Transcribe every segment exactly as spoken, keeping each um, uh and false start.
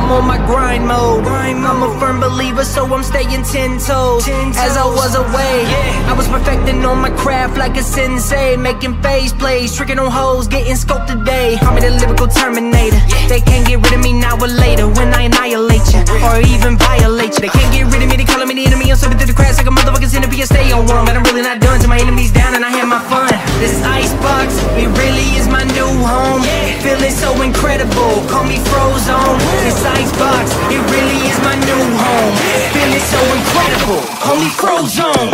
I'm on my grind mode. I'm a firm believer, so I'm staying ten toes. As I was away, I was perfecting on my craft like a sensei, making phase plays, tricking on hoes, getting scoped today. I'm the lyrical Terminator. They can't get rid of me now or later when I annihilate you, or even violate you. They can't get rid of me, they calling me the enemy. I'm slipping through the cracks like a motherfucking centipede. I stay on one, but I'm really not done till my enemies down and I have my fun. This icebox, it really is my new home. Feeling so incredible, call me Frozone. This icebox, it really is my new home. Feeling so incredible, call me Frozone.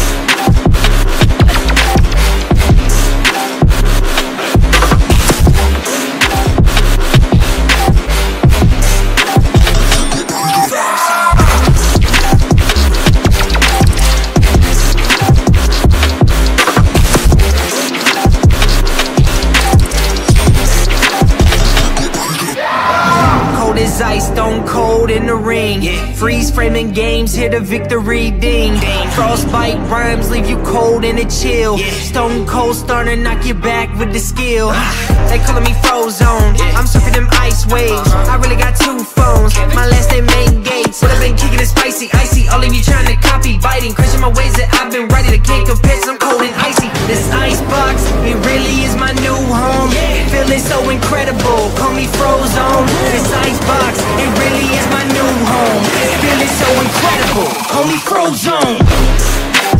As ice, stone cold in the ring. Yeah. Freeze framing games, hit a victory ding. Dang. Frostbite rhymes leave you cold and a chill. Yeah. Stone cold starting knock you back with the skill. Uh. They calling me Frozone. Yeah. I'm surfing them ice waves. Uh-huh. I really got two phones. Yeah. My last name main gates. But I've been kicking it spicy, icy. All of you trying to copy, biting, crashing my ways that I've been writing. I can't compare, I'm cold and icy. This icebox, it really is my new home. Yeah. Feeling so incredible, call me Frozone. This icebox, it really is my new home. Feeling so incredible, call me Frozone.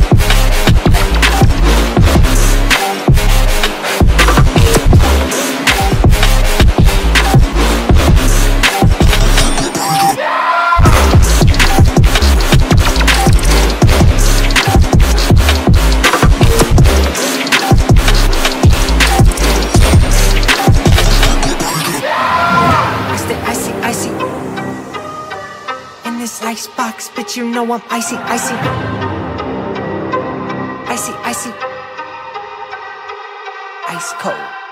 This icebox, bitch, you know I'm icy, icy, icy, icy, ice cold.